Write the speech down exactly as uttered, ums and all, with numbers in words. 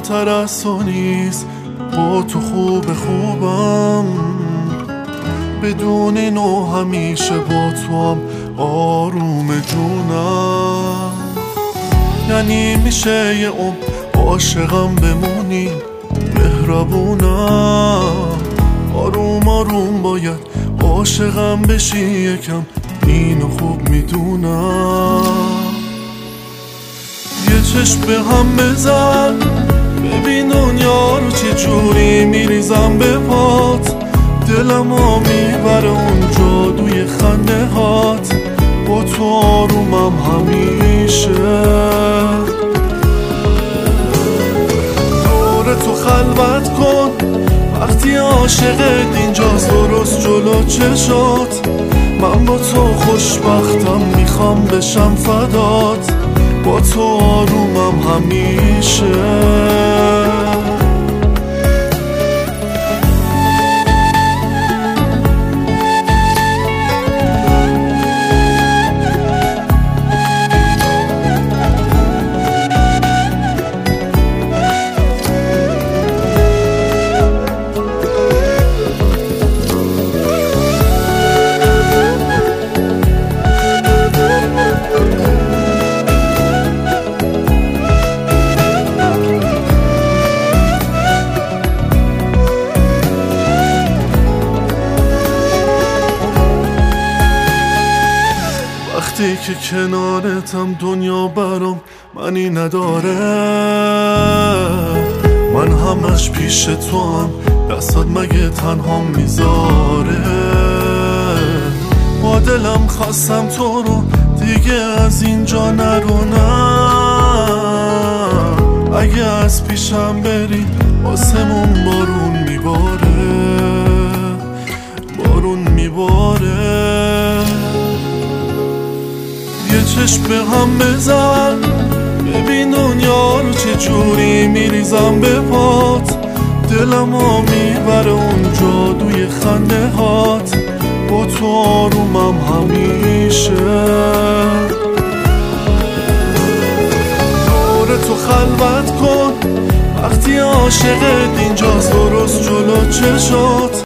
بالاتر از تو نیست. با تو خوب خوبم، بدون نو همیشه با تو هم آروم جونم. یعنی میشه یه عمر عاشقم بمونی، مهربونم. آروم آروم باید عاشقم بشی یکم، اینو خوب میدونم. یه چشم به هم بزن، ببین دنیا رو چه جوری میریزم به پات. دلمو میبره اون جادوی خنده هات، با تو آرومم همیشه. دور تو خلوت کن وقتی عاشقت اینجاست، درست جلو چشات. من با تو خوشبختم، میخوام بشم فدات، با تو آرومم همیشه. وقتی که کنارتم دنیا برام منی نداره. من همش پیش تو هم، دستات مگه تنها میذاره. با دلم خواستم تو رو دیگه از اینجا نرونم. اگه از پیشم بری آسمون بارون میباره، بارون میباره. یه چشم به هم بزن، ببین دنیا رو چه جوری میریزم به پات. دلمو میبره اون جادوی خنده هات، با تو آرومم همیشه. دور تو خلوت کن وقتی عاشقت اینجاست، درست جلو چشات.